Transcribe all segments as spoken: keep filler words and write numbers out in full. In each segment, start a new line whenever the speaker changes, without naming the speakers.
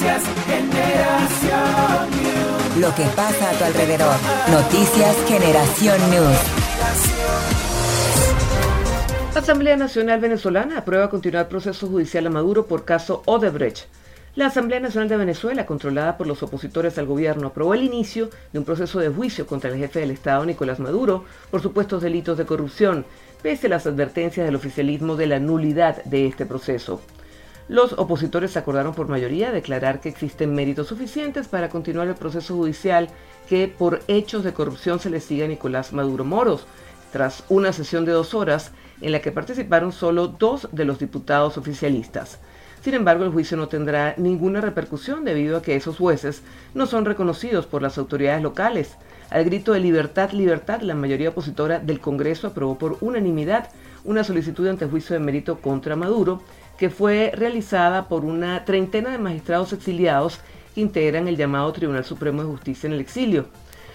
Noticias Generación News.
Lo que pasa a tu alrededor. Noticias Generación News.
La Asamblea Nacional Venezolana aprueba continuar proceso judicial a Maduro por caso Odebrecht. La Asamblea Nacional de Venezuela, controlada por los opositores al gobierno, aprobó el inicio de un proceso de juicio contra el jefe del Estado, Nicolás Maduro, por supuestos delitos de corrupción, pese a las advertencias del oficialismo de la nulidad de este proceso. Los opositores acordaron por mayoría declarar que existen méritos suficientes para continuar el proceso judicial que por hechos de corrupción se le sigue a Nicolás Maduro Moros, tras una sesión de dos horas en la que participaron solo dos de los diputados oficialistas. Sin embargo, el juicio no tendrá ninguna repercusión debido a que esos jueces no son reconocidos por las autoridades locales. Al grito de libertad, libertad, la mayoría opositora del Congreso aprobó por unanimidad una solicitud de antejuicio de mérito contra Maduro, que fue realizada por una treintena de magistrados exiliados que integran el llamado Tribunal Supremo de Justicia en el exilio.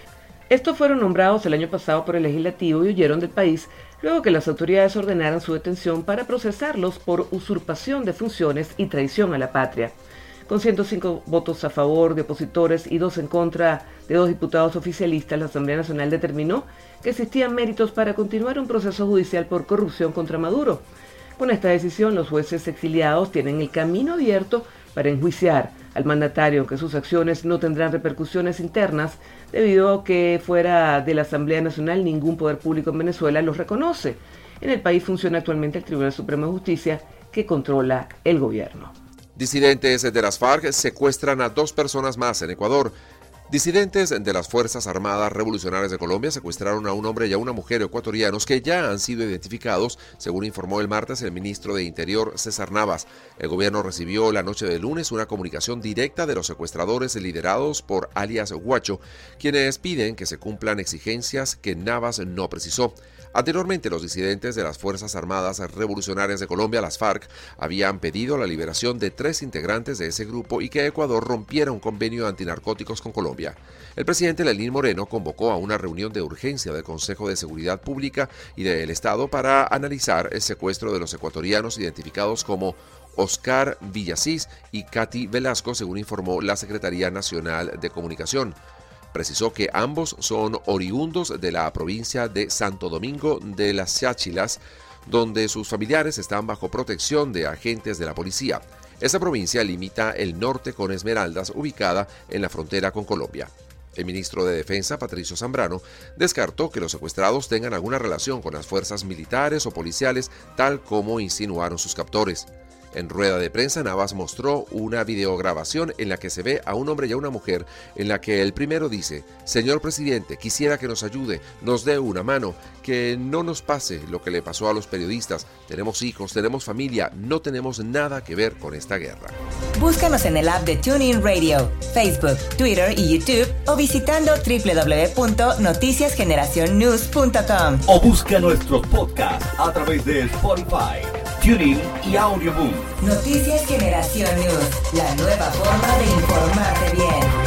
Estos fueron nombrados el año pasado por el Legislativo y huyeron del país luego que las autoridades ordenaran su detención para procesarlos por usurpación de funciones y traición a la patria. Con ciento cinco votos a favor de opositores y dos en contra de dos diputados oficialistas, la Asamblea Nacional determinó que existían méritos para continuar un proceso judicial por corrupción contra Maduro. Con esta decisión, los jueces exiliados tienen el camino abierto para enjuiciar al mandatario, aunque sus acciones no tendrán repercusiones internas, debido a que fuera de la Asamblea Nacional ningún poder público en Venezuela los reconoce. En el país funciona actualmente el Tribunal Supremo de Justicia, que controla el gobierno.
Disidentes de las FARC secuestran a dos personas más en Ecuador. Disidentes de las Fuerzas Armadas Revolucionarias de Colombia secuestraron a un hombre y a una mujer ecuatorianos que ya han sido identificados, según informó el martes el ministro de Interior, César Navas. El gobierno recibió la noche de lunes una comunicación directa de los secuestradores liderados por alias Guacho, quienes piden que se cumplan exigencias que Navas no precisó. Anteriormente, los disidentes de las Fuerzas Armadas Revolucionarias de Colombia, las FARC, habían pedido la liberación de tres integrantes de ese grupo y que Ecuador rompiera un convenio antinarcóticos con Colombia. El presidente Lenín Moreno convocó a una reunión de urgencia del Consejo de Seguridad Pública y del Estado para analizar el secuestro de los ecuatorianos identificados como Oscar Villasís y Katy Velasco, según informó la Secretaría Nacional de Comunicación. Precisó que ambos son oriundos de la provincia de Santo Domingo de las Cháchilas, donde sus familiares están bajo protección de agentes de la policía. Esta provincia limita el norte con Esmeraldas, ubicada en la frontera con Colombia. El ministro de Defensa, Patricio Zambrano, descartó que los secuestrados tengan alguna relación con las fuerzas militares o policiales, tal como insinuaron sus captores. En rueda de prensa, Navas mostró una videograbación en la que se ve a un hombre y a una mujer, en la que el primero dice: «Señor presidente, quisiera que nos ayude, nos dé una mano, que no nos pase lo que le pasó a los periodistas. Tenemos hijos, tenemos familia, no tenemos nada que ver con esta guerra».
Búscanos en el app de TuneIn Radio, Facebook, Twitter y YouTube o visitando doble u doble u doble u punto noticias generación news punto com.
O busca nuestros podcasts a través de Spotify, TuneIn y Audioboom.
Noticias Generación News, la nueva forma de informarte bien.